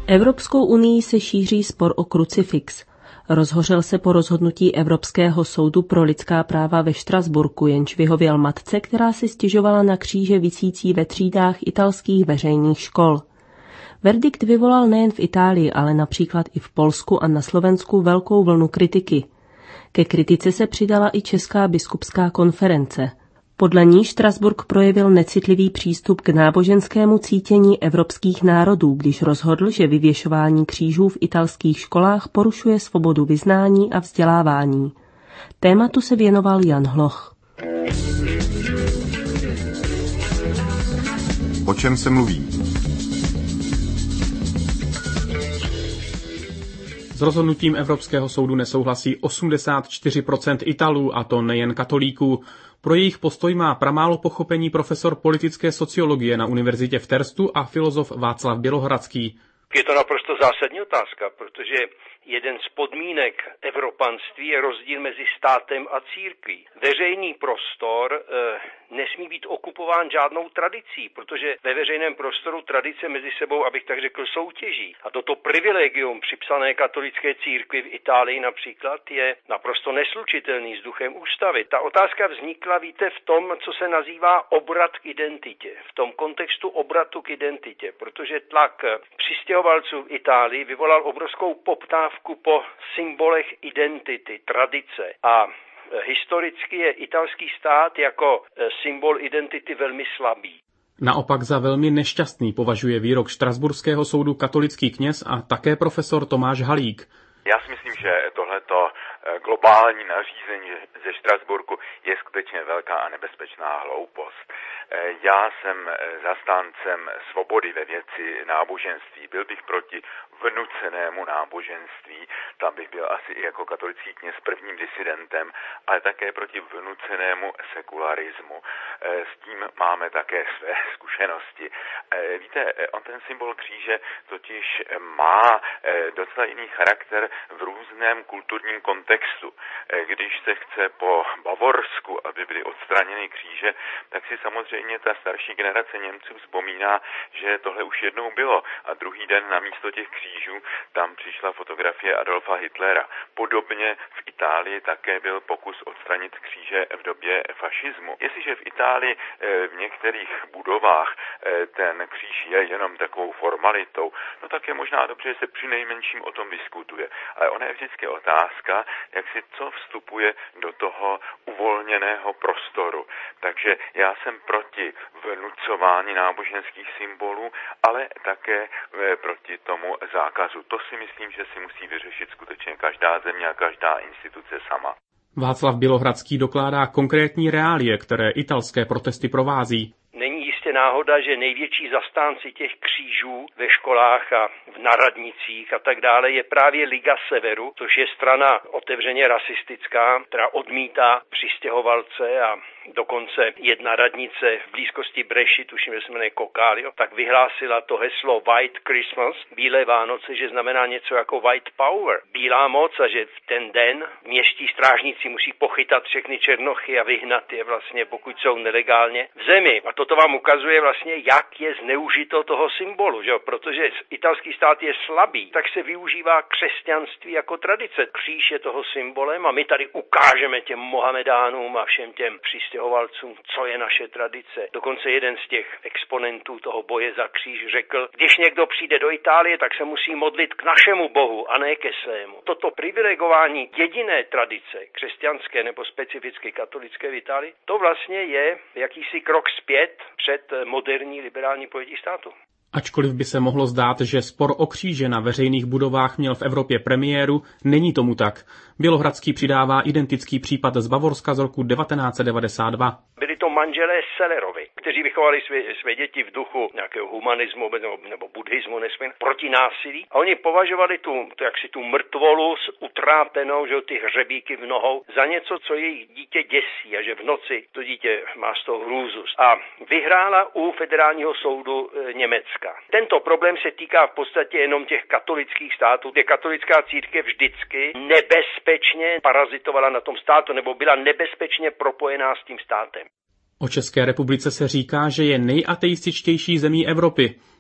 Evropskou unií se šíří spor o krucifix. Rozhořel se po rozhodnutí Evropského soudu pro lidská práva ve Štrasburku, jenž vyhověl matce, která si stěžovala na kříže visící ve třídách italských veřejných škol. Verdikt vyvolal nejen v Itálii, ale například i v Polsku a na Slovensku velkou vlnu kritiky. Ke kritice se přidala i Česká biskupská konference. Podle ní Štrasburk projevil necitlivý přístup k náboženskému cítění evropských národů, když rozhodl, že vyvěšování křížů v italských školách porušuje svobodu vyznání a vzdělávání. Tématu se věnoval Jan Hloch. O čem se mluví? S rozhodnutím Evropského soudu nesouhlasí 84% Italů, a to nejen katolíků. Pro jejich postoj má pramálo pochopení profesor politické sociologie na univerzitě v Terstu a filozof Václav Bělohradský. Je to naprosto zásadní otázka, protože jeden z podmínek evropanství je rozdíl mezi státem a církví. Veřejný prostor nesmí být okupován žádnou tradicí, protože ve veřejném prostoru tradice mezi sebou, abych tak řekl, soutěží. A toto privilegium připsané katolické církvi v Itálii například je naprosto neslučitelný s duchem ústavy. Ta otázka vznikla, víte, v tom, co se nazývá obrat k identitě. V tom kontextu obratu k identitě, protože tlak přistěhovalců v Itálii vyvolal obrovskou poptávku po symbolech identity, tradice a historicky je italský stát jako symbol identity velmi slabý. Naopak za velmi nešťastný považuje výrok Štrasburského soudu katolický kněz a také profesor Tomáš Halík. Já si myslím, že tohleto globální nařízení ze Štrasburku je skutečně velká a nebezpečná hloupost. Já jsem zastáncem svobody ve věci náboženství. Byl bych proti vnucenému náboženství, tam bych byl asi i jako katolický kněz prvním disidentem, ale také proti vnucenému sekularismu. S tím máme také své zkušenosti. Víte, on ten symbol kříže totiž má docela jiný charakter v různém kulturním kontextu. Když se chce po Bavorsku, aby byly odstraněny kříže, tak si samozřejmě ta starší generace Němců vzpomíná, že tohle už jednou bylo a druhý den na místo těch křížů tam přišla fotografie Adolfa Hitlera. Podobně v Itálii také byl pokus odstranit kříže v době fašismu. Jestliže v Itálii v některých budovách ten kříž je jenom takovou formalitou, no tak je možná dobře, že se přinejmenším o tom diskutuje. Ale ona je vždycky otázka, jak si co vstupuje do toho uvolněného prostoru. Takže já jsem proti vnucování náboženských symbolů, ale také proti tomu zákazu. To si myslím, že si musí vyřešit skutečně každá země a každá instituce sama. Václav Bělohradský dokládá konkrétní reálie, které italské protesty provází. Není jistě náhoda, že největší zastánci těch křížů ve školách a na radnicích a tak dále je právě Liga Severu, což je strana otevřeně rasistická, která odmítá přistěhovalce a dokonce jedna radnice v blízkosti Breši, tuším, že se jmenuje Cocalio, tak vyhlásila to heslo White Christmas, bílé Vánoce, že znamená něco jako White Power, bílá moc, a že v ten den městští strážníci musí pochytat všechny černochy a vyhnat je vlastně, pokud jsou nelegálně v zemi. A toto vám ukazuje vlastně, jak je zneužito toho symbolu, že? Protože italský stát je slabý, tak se využívá křesťanství jako tradice. Kříž je toho symbolem a my tady ukážeme těm Mohamedánům a všem těm přistěhovalcům, co je naše tradice. Dokonce jeden z těch exponentů toho boje za kříž řekl, když někdo přijde do Itálie, tak se musí modlit k našemu bohu a ne ke svému. Toto privilegování jediné tradice, křesťanské nebo specificky katolické v Itálii, to vlastně je jakýsi krok zpět před moderní liberální pojetí státu. Ačkoliv by se mohlo zdát, že spor o kříže na veřejných budovách měl v Evropě premiéru, není tomu tak. Bělohradský přidává identický případ z Bavorska z roku 1992. Byli to manželé Sellerovi, kteří vychovali své děti v duchu nějakého humanismu nebo buddhismu proti násilí. A oni považovali tu mrtvolu utrápenou, že ty hřebíky v nohou, za něco, co jejich dítě děsí a že v noci to dítě má z toho hrůzu. A vyhrála u federálního soudu Německa. Tento problém se týká v podstatě jenom těch katolických států, kde katolická církev vždycky nebezpečně parazitovala na tom státu nebo byla nebezpečně propojená s tím státem. O České republice se říká, že je nejateističtější zemí Evropy.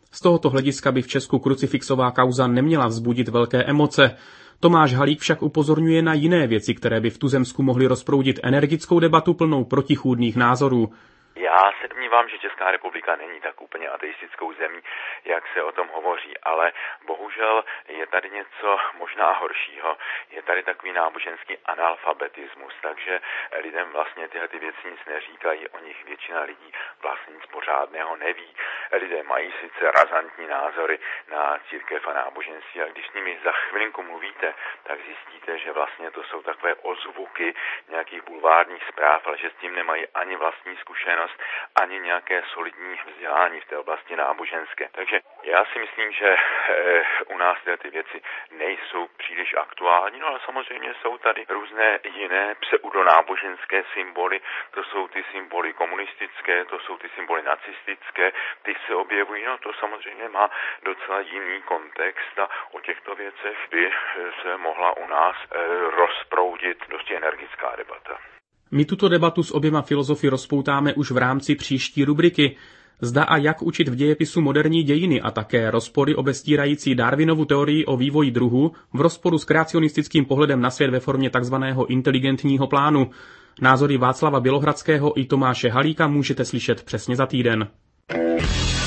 Z tohoto hlediska by v Česku krucifixová kauza neměla vzbudit velké emoce. Tomáš Halík však upozorňuje na jiné věci, které by v tuzemsku mohly rozproudit energickou debatu plnou protichůdných názorů. Já se domnívám, že Česká republika není tak úplně ateistickou zemí, jak se o tom hovoří, ale bohužel je tady něco možná horšího. Je tady takový náboženský analfabetismus, takže lidem vlastně tyhle ty věci nic neříkají, o nich většina lidí vlastně nic pořádného neví. Lidé mají sice razantní názory na církev a náboženství, a když s nimi za chvilinku mluvíte, tak zjistíte, že vlastně to jsou takové ozvuky nějakých bulvárních zpráv, ale že s tím nemají ani vlastní zkušenost, ani nějaké solidní vzdělání v té oblasti náboženské. Takže já si myslím, že u nás ty věci nejsou příliš aktuální, no ale samozřejmě jsou tady různé jiné pseudonáboženské symboly, to jsou ty symboly komunistické, to jsou ty symboly nacistické, ty se objevují, no to samozřejmě má docela jiný kontext a o těchto věcech by se mohla u nás rozproudit dosti energická debata. My tuto debatu s oběma filozofy rozpoutáme už v rámci příští rubriky. Zda a jak učit v dějepisu moderní dějiny a také rozpory obestírající Darwinovu teorii o vývoji druhů v rozporu s kreacionistickým pohledem na svět ve formě tzv. Inteligentního plánu. Názory Václava Bělohradského i Tomáše Halíka můžete slyšet přesně za týden.